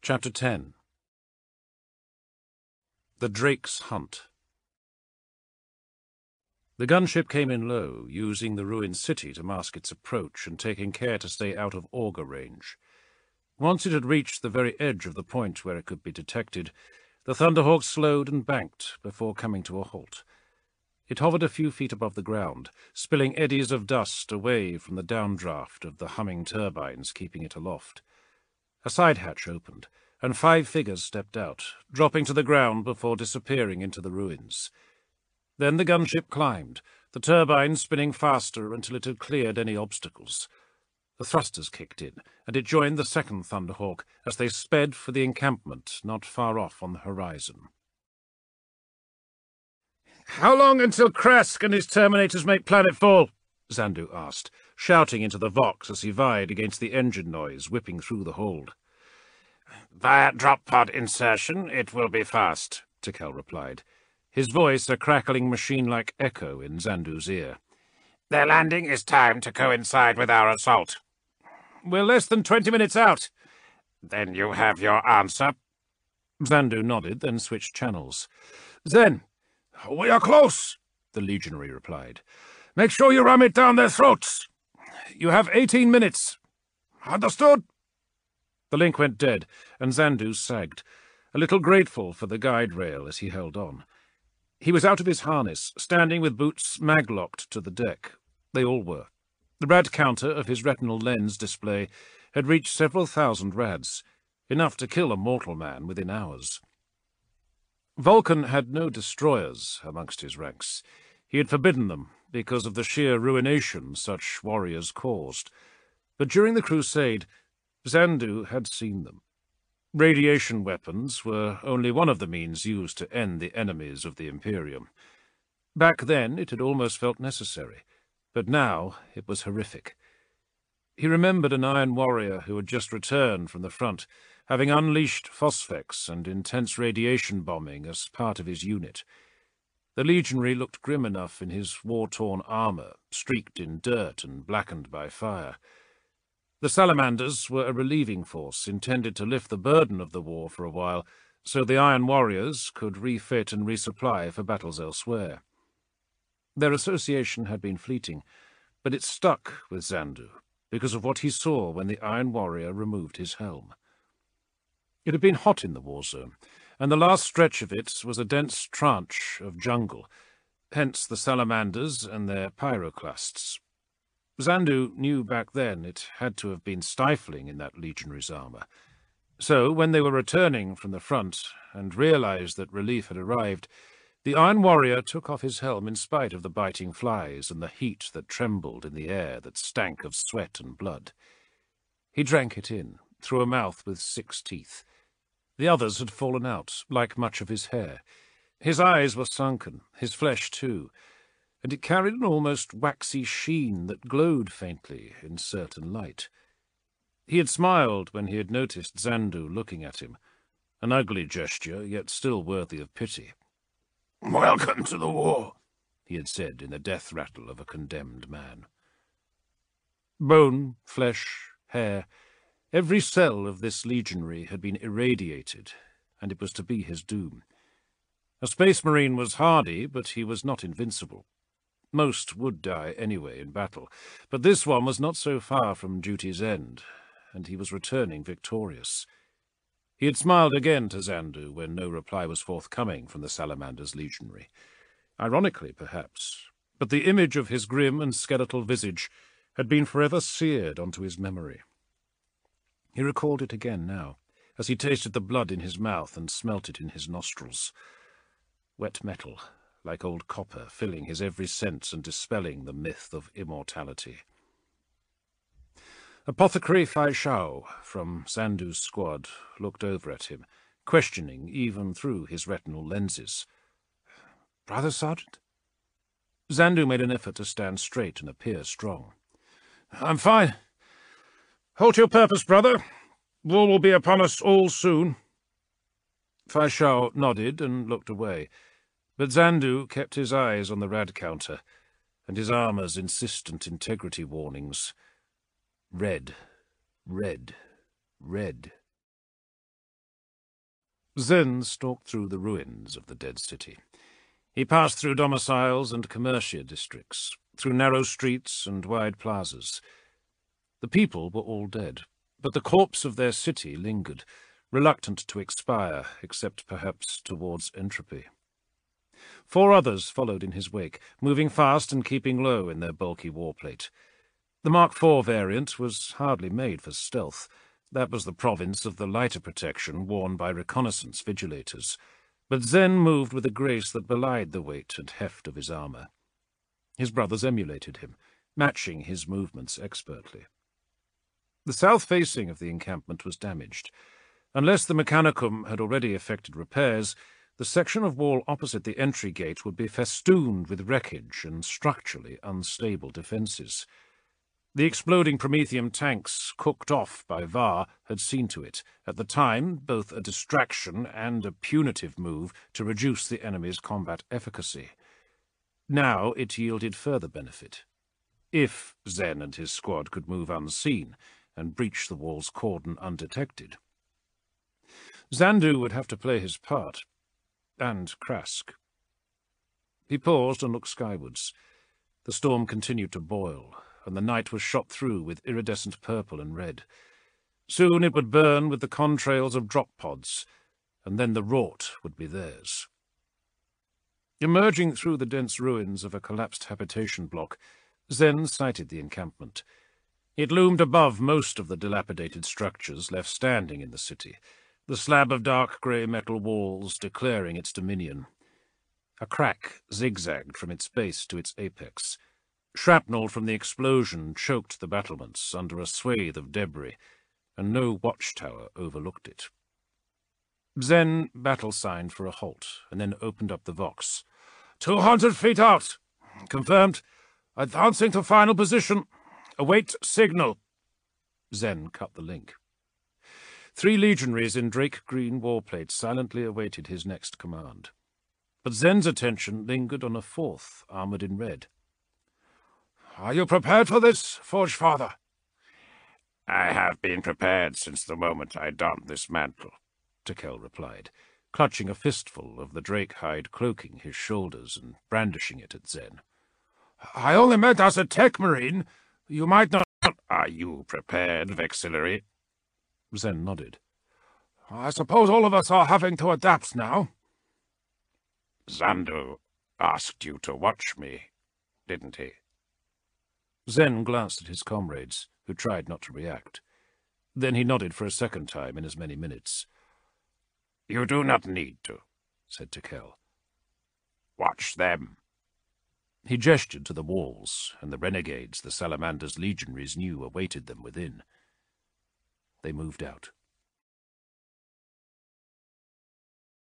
Chapter 10. The Drake's Hunt. The gunship came in low, using the ruined city to mask its approach and taking care to stay out of auger range. Once it had reached the very edge of the point where it could be detected, the Thunderhawk slowed and banked before coming to a halt. It hovered a few feet above the ground, spilling eddies of dust away from the downdraft of the humming turbines keeping it aloft. A side hatch opened, and 5 figures stepped out, dropping to the ground before disappearing into the ruins. Then the gunship climbed, the turbines spinning faster until it had cleared any obstacles. The thrusters kicked in, and it joined the second Thunderhawk as they sped for the encampment not far off on the horizon. "How long until Krask and his Terminators make planetfall?" Zandu asked, shouting into the Vox as he vied against the engine noise whipping through the hold. "Via drop-pod insertion, it will be fast," Tikel replied, his voice a crackling machine-like echo in Zandu's ear. "Their landing is timed to coincide with our assault." "We're less than 20 minutes out." "Then you have your answer." Zandu nodded, then switched channels. "Zen." "We are close," the legionary replied. "Make sure you ram it down their throats." "You have 18 minutes." "Understood." The link went dead, and Zandu sagged, a little grateful for the guide rail as he held on. He was out of his harness, standing with boots mag-locked to the deck. They all were. The rad counter of his retinal lens display had reached several thousand rads, enough to kill a mortal man within hours. Vulcan had no destroyers amongst his ranks. He had forbidden them because of the sheer ruination such warriors caused. But during the Crusade, Zandu had seen them. Radiation weapons were only one of the means used to end the enemies of the Imperium. Back then it had almost felt necessary, but now it was horrific. He remembered an Iron Warrior who had just returned from the front, having unleashed phosphex and intense radiation bombing as part of his unit. The legionary looked grim enough in his war-torn armor, streaked in dirt and blackened by fire. The Salamanders were a relieving force intended to lift the burden of the war for a while, so the Iron Warriors could refit and resupply for battles elsewhere. Their association had been fleeting, but it stuck with Zandu because of what he saw when the Iron Warrior removed his helm. It had been hot in the war zone, and the last stretch of it was a dense tranche of jungle, hence the Salamanders and their pyroclasts. Zandu knew back then it had to have been stifling in that legionary's armor. So, when they were returning from the front and realized that relief had arrived, the Iron Warrior took off his helm in spite of the biting flies and the heat that trembled in the air that stank of sweat and blood. He drank it in, through a mouth with 6 teeth. The others had fallen out, like much of his hair. His eyes were sunken, his flesh too, and it carried an almost waxy sheen that glowed faintly in certain light. He had smiled when he had noticed Zandu looking at him, an ugly gesture, yet still worthy of pity. "Welcome to the war," he had said in the death rattle of a condemned man. Bone, flesh, hair, every cell of this legionary had been irradiated, and it was to be his doom. A space marine was hardy, but he was not invincible. Most would die anyway in battle, but this one was not so far from duty's end, and he was returning victorious. He had smiled again to Zandu when no reply was forthcoming from the Salamander's legionary. Ironically, perhaps, but the image of his grim and skeletal visage had been forever seared onto his memory. He recalled it again now, as he tasted the blood in his mouth and smelt it in his nostrils. Wet metal, like old copper, filling his every sense and dispelling the myth of immortality. Apothecary Fai Shao, from Zandu's squad, looked over at him, questioning even through his retinal lenses. "Brother, Sergeant?" Zandu made an effort to stand straight and appear strong. "I'm fine. Hold your purpose, brother. War will be upon us all soon." Fai Shao nodded and looked away, but Zandu kept his eyes on the rad counter and his armor's insistent integrity warnings. Red, red, red. Zen stalked through the ruins of the dead city. He passed through domiciles and commercia districts, through narrow streets and wide plazas. The people were all dead, but the corpse of their city lingered, reluctant to expire, except perhaps towards entropy. 4 others followed in his wake, moving fast and keeping low in their bulky warplate. The Mark IV variant was hardly made for stealth. That was the province of the lighter protection worn by reconnaissance vigilators. But Zen moved with a grace that belied the weight and heft of his armor. His brothers emulated him, matching his movements expertly. The south facing of the encampment was damaged. Unless the Mechanicum had already effected repairs, the section of wall opposite the entry gate would be festooned with wreckage and structurally unstable defences. The exploding Prometheum tanks, cooked off by VAR, had seen to it, at the time both a distraction and a punitive move to reduce the enemy's combat efficacy. Now it yielded further benefit. If Zen and his squad could move unseen and breach the wall's cordon undetected. Zandu would have to play his part, and Krask. He paused and looked skywards. The storm continued to boil, and the night was shot through with iridescent purple and red. Soon it would burn with the contrails of drop pods, and then the Rort would be theirs. Emerging through the dense ruins of a collapsed habitation block, Zen sighted the encampment. It loomed above most of the dilapidated structures left standing in the city, the slab of dark grey metal walls declaring its dominion. A crack zigzagged from its base to its apex. Shrapnel from the explosion choked the battlements under a swathe of debris, and no watchtower overlooked it. Zen battle-signed for a halt, and then opened up the Vox. 200 feet out. Confirmed. Advancing to final position. Await signal. Zen cut the link. 3 legionaries in drake green warplates silently awaited his next command. But Zen's attention lingered on a 4th, armoured in red. "Are you prepared for this, Forge Father?" "I have been prepared since the moment I donned this mantle," Tekel replied, clutching a fistful of the drake hide cloaking his shoulders and brandishing it at Zen. "I only meant as a tech marine. You might not—" "Are you prepared, Vexillary?" Zen nodded. "I suppose all of us are having to adapt now." "Zandu asked you to watch me, didn't he?" Zen glanced at his comrades, who tried not to react. Then he nodded for a second time in as many minutes. "You do not need to," said Tekel. "Watch them." He gestured to the walls, and the renegades the Salamander's legionaries knew awaited them within. They moved out.